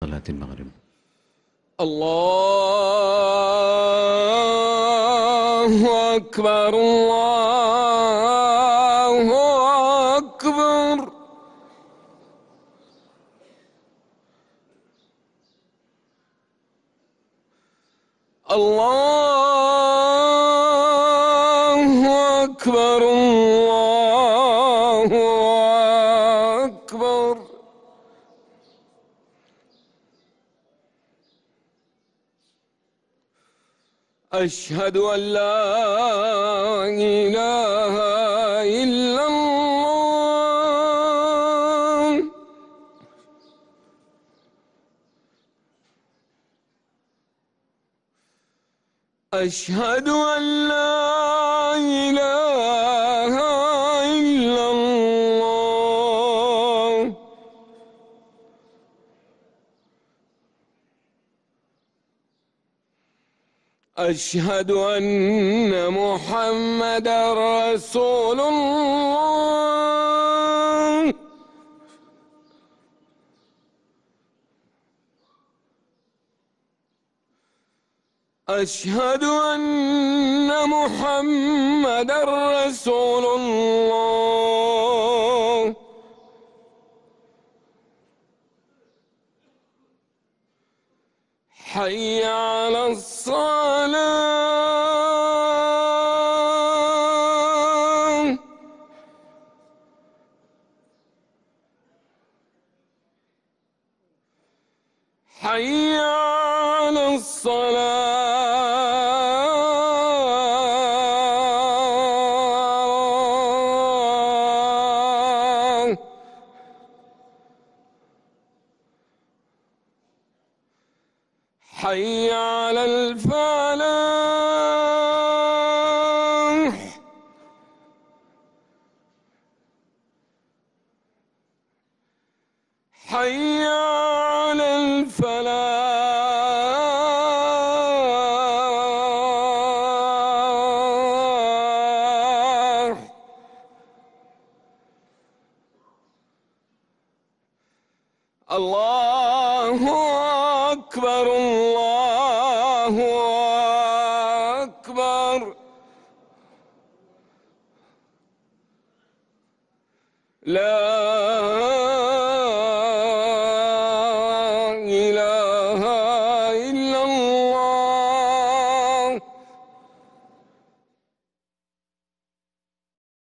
صلاة المغرب. الله أكبر الله أكبر. الله أكبر الله أكبر. أشهد أن لا إله إلا الله. أشهد أن لا إله إلا الله. أشهد أن محمدًا رسول الله. أشهد أن محمدًا رسول الله. حي على الصلاة. حي على الصلاة. حي على الفلاح. حي على الفلاح. الله أكبر الله أكبر. لا